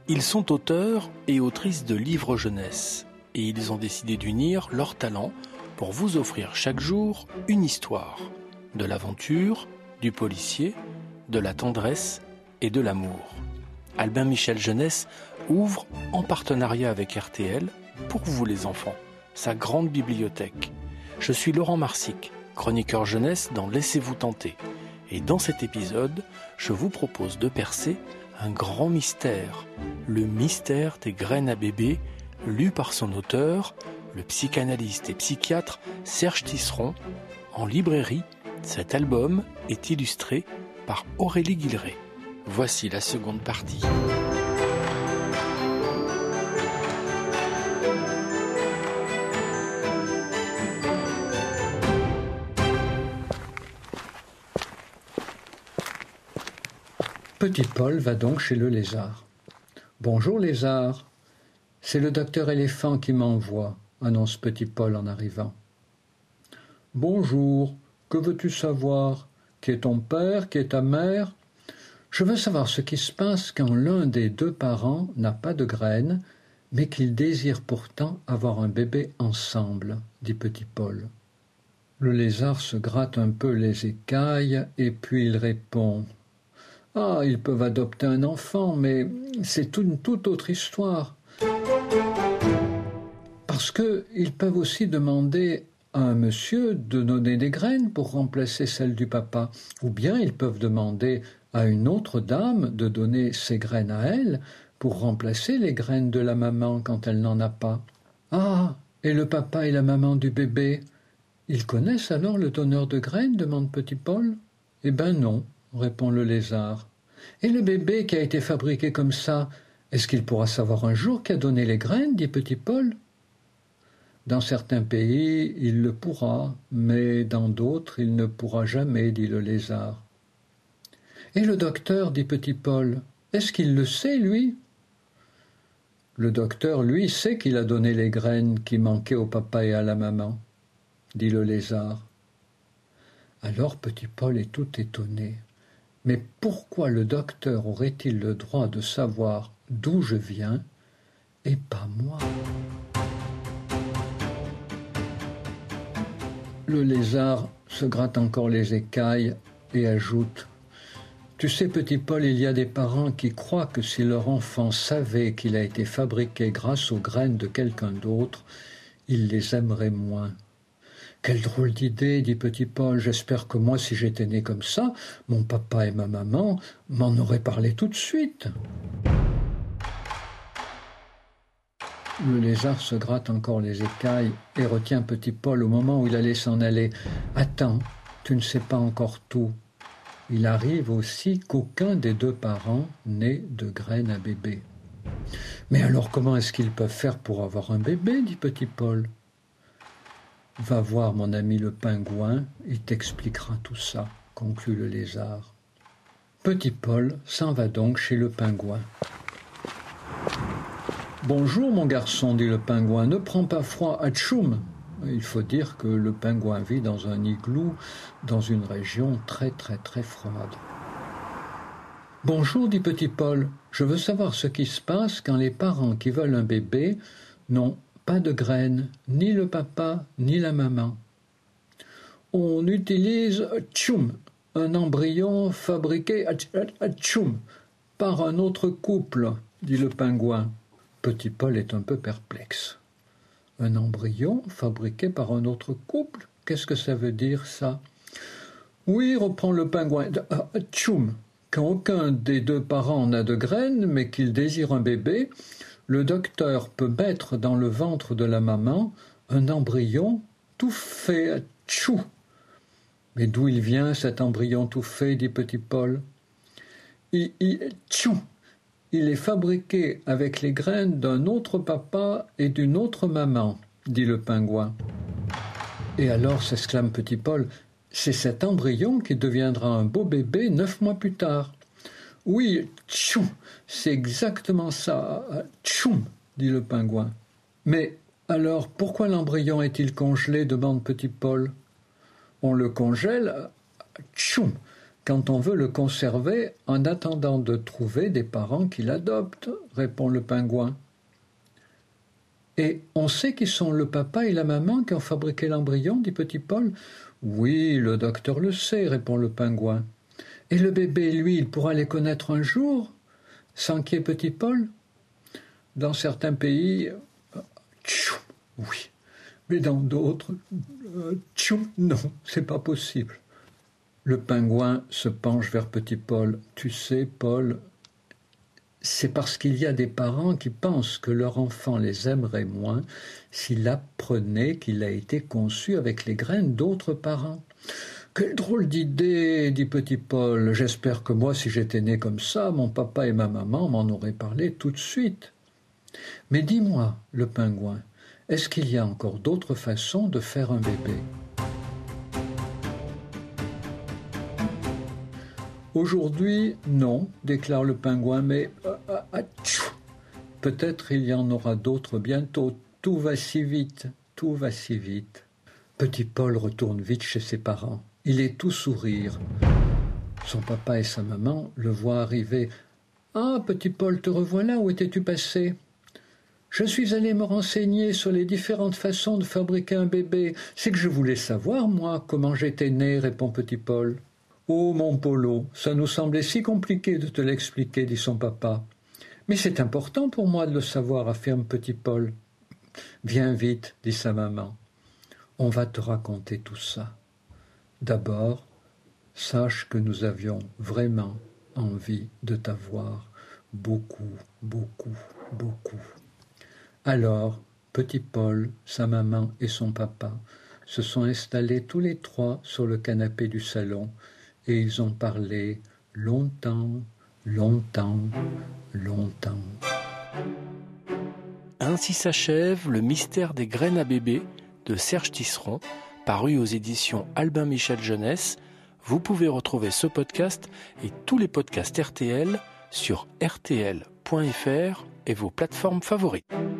Ils sont auteurs et autrices de livres jeunesse et ils ont décidé d'unir leurs talents pour vous offrir chaque jour une histoire, de l'aventure, du policier, de la tendresse et de l'amour. Albin Michel Jeunesse ouvre, en partenariat avec RTL, pour vous les enfants, sa grande bibliothèque. Je suis Laurent Marsic, chroniqueur jeunesse dans Laissez-vous tenter. Et dans cet épisode, je vous propose de percer un grand mystère, le mystère des graines à bébé, lu par son auteur, le psychanalyste et psychiatre Serge Tisseron. En librairie, cet album est illustré par Aurélie Guilleret. Voici la seconde partie. Petit Paul va donc chez le lézard. « Bonjour lézard, c'est le docteur éléphant qui m'envoie, annonce Petit Paul en arrivant. « Bonjour, que veux-tu savoir? Qui est ton père? Qui est ta mère? Je veux savoir ce qui se passe quand l'un des deux parents n'a pas de graines, mais qu'il désire pourtant avoir un bébé ensemble, dit Petit Paul. Le lézard se gratte un peu les écailles et puis il répond « Ah, ils peuvent adopter un enfant, mais c'est une toute autre histoire. Parce qu'ils peuvent aussi demander à un monsieur de donner des graines pour remplacer celles du papa, ou bien ils peuvent demander à une autre dame de donner ses graines à elle pour remplacer les graines de la maman quand elle n'en a pas. Ah, et le papa et la maman du bébé, ils connaissent alors le donneur de graines, demande Petit Paul. Eh ben non, répond le lézard. Et le bébé qui a été fabriqué comme ça, est-ce qu'il pourra savoir un jour qui a donné les graines, dit Petit Paul. Dans certains pays, il le pourra, mais dans d'autres, il ne pourra jamais, dit le lézard. Et le docteur, dit Petit Paul, est-ce qu'il le sait, lui? Le docteur, lui, sait qu'il a donné les graines qui manquaient au papa et à la maman, dit le lézard. Alors Petit Paul est tout étonné. Mais pourquoi le docteur aurait-il le droit de savoir d'où je viens et pas moi? Le lézard se gratte encore les écailles et ajoute « Tu sais, Petit Paul, il y a des parents qui croient que si leur enfant savait qu'il a été fabriqué grâce aux graines de quelqu'un d'autre, il les aimerait moins. » Quelle drôle d'idée, dit Petit Paul. J'espère que moi, si j'étais né comme ça, mon papa et ma maman m'en auraient parlé tout de suite. Le lézard se gratte encore les écailles et retient Petit Paul au moment où il allait s'en aller. Attends, tu ne sais pas encore tout. Il arrive aussi qu'aucun des deux parents n'ait de graines à bébé. Mais alors comment est-ce qu'ils peuvent faire pour avoir un bébé, dit Petit Paul. Va voir mon ami le pingouin, il t'expliquera tout ça, conclut le lézard. Petit Paul s'en va donc chez le pingouin. Bonjour mon garçon, dit le pingouin, ne prends pas froid, atchoum. Il faut dire que le pingouin vit dans un igloo dans une région très très très froide. Bonjour, dit Petit Paul, je veux savoir ce qui se passe quand les parents qui veulent un bébé n'ont pas de graines, ni le papa, ni la maman. On utilise tchoum, un embryon fabriqué tchoum, par un autre couple, dit le pingouin. Petit Paul est un peu perplexe. Un embryon fabriqué par un autre couple? Qu'est-ce que ça veut dire, ça? Oui, reprend le pingouin, tchoum, quand aucun des deux parents n'a de graines, mais qu'il désire un bébé, le docteur peut mettre dans le ventre de la maman un embryon tout fait, tchou. Mais d'où il vient cet embryon tout fait, dit Petit Paul. Tchou. Il est fabriqué avec les graines d'un autre papa et d'une autre maman, dit le pingouin. Et alors, s'exclame Petit Paul, c'est cet embryon qui deviendra un beau bébé 9 mois plus tard. Oui, tchou, c'est exactement ça, tchoum, dit le pingouin. Mais alors, pourquoi l'embryon est-il congelé, demande Petit Paul. On le congèle, tchoum, quand on veut le conserver en attendant de trouver des parents qui l'adoptent, répond le pingouin. Et on sait qui sont le papa et la maman qui ont fabriqué l'embryon, dit Petit Paul. Oui, le docteur le sait, répond le pingouin. Et le bébé, lui, il pourra les connaître un jour, s'inquiète Petit Paul. Dans certains pays, oui, mais dans d'autres, non, c'est pas possible. Le pingouin se penche vers Petit Paul. Tu sais, Paul, c'est parce qu'il y a des parents qui pensent que leur enfant les aimerait moins s'il apprenait qu'il a été conçu avec les graines d'autres parents. Quelle drôle d'idée, dit Petit Paul. J'espère que moi, si j'étais né comme ça, mon papa et ma maman m'en auraient parlé tout de suite. Mais dis-moi, le pingouin, est-ce qu'il y a encore d'autres façons de faire un bébé ? Aujourd'hui, non, déclare le pingouin, mais peut-être il y en aura d'autres bientôt. Tout va si vite, tout va si vite. Petit Paul retourne vite chez ses parents. Il est tout sourire. Son papa et sa maman le voient arriver. « Ah, Petit Paul, te revoilà, où étais-tu passé ?»« Je suis allé me renseigner sur les différentes façons de fabriquer un bébé. C'est que je voulais savoir, moi, comment j'étais né, répond Petit Paul. « Oh, mon Polo, ça nous semblait si compliqué de te l'expliquer, dit son papa. Mais c'est important pour moi de le savoir, affirme Petit Paul. Viens vite, dit sa maman. On va te raconter tout ça. D'abord, sache que nous avions vraiment envie de t'avoir beaucoup, beaucoup, beaucoup. Alors, Petit Paul, sa maman et son papa se sont installés tous les trois sur le canapé du salon et ils ont parlé longtemps, longtemps, longtemps. Ainsi s'achève Le mystère des graines à bébé de Serge Tisseron, paru aux éditions Albin Michel Jeunesse. Vous pouvez retrouver ce podcast et tous les podcasts RTL sur rtl.fr et vos plateformes favorites.